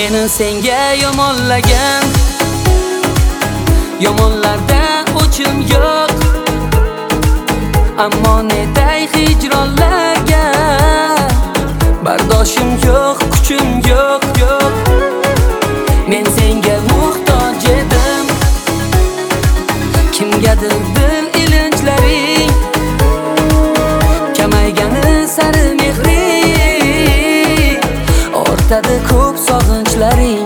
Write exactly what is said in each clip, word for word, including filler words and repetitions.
Meni senga yomonlagan, yomonlarda o'chim yo'q. Ammo netay hijronlarga bardoshim yo'q, kuchim yo'q, yo'q. Men senga muhtoj edim, kimgadir dil ilinjlaring kamaygani sari mehring ortadi ko'p sog'inchlaring.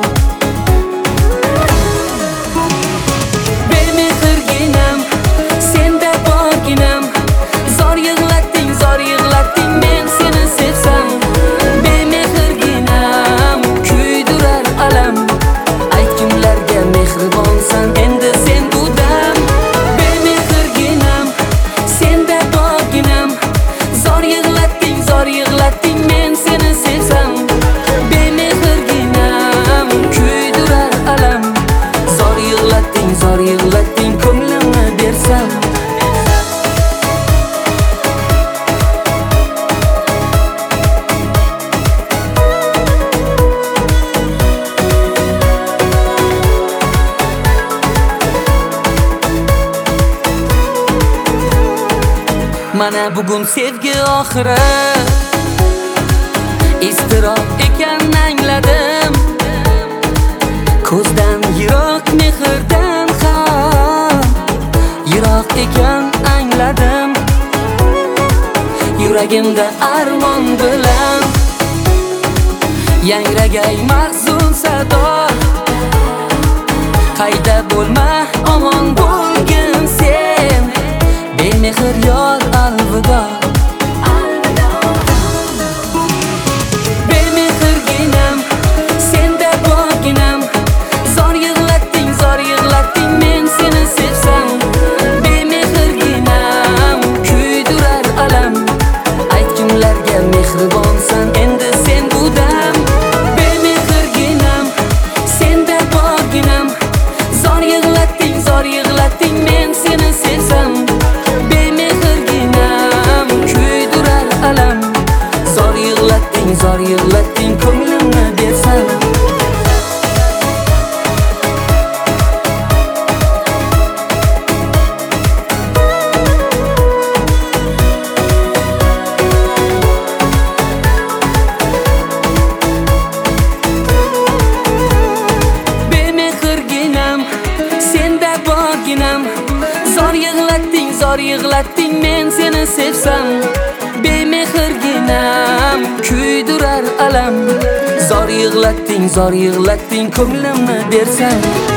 Bemehrginam, senda borginam, zor yig'latding, zor yig'latding, men seni sevsam. Bemehrginam, kuydirar alam, aytgimlarga mehribonsan, endi sen bu dam. Bemehrginam, senda borginam, zor yig'latding, zor yig'latding, men seni sevsam. Bemehrginam, kuydirar alam, zor yig'latding, zor yig'latding, ko'nglimni bersam. Mana bugun sevgi oxiri, iztirob ekan angladim. Ko'zdan yiroq, mehrdan ham yiroq ekan angladim. Yuragimda armon bilan yangragay mahzun sado. Qayda bo'lma, omon bo'lgin sen, bemehr yor alvido. Bemehrginam, senda borginam, zor yig'latding, zor yig'latding, men seni sevsam. Bemehrginam, kuydirar alam, aytgimlarga mehribonsan, endi sen bu dam. Bemehrginam, senda borginam, zor yig'latding, zor yig'latding, men seni sevsam. Bemehrginam, kuydirar alam, zor yig'latding, zor yig'latding, ko'nglimni bersam. Bemehrginam, senda borginam, zor yig'latding, zor yig'latding, men seni sevsam. Bemehrginam, kuydirar alam, zor yig'latding, zor yig'latding, ko'nglimni bersam.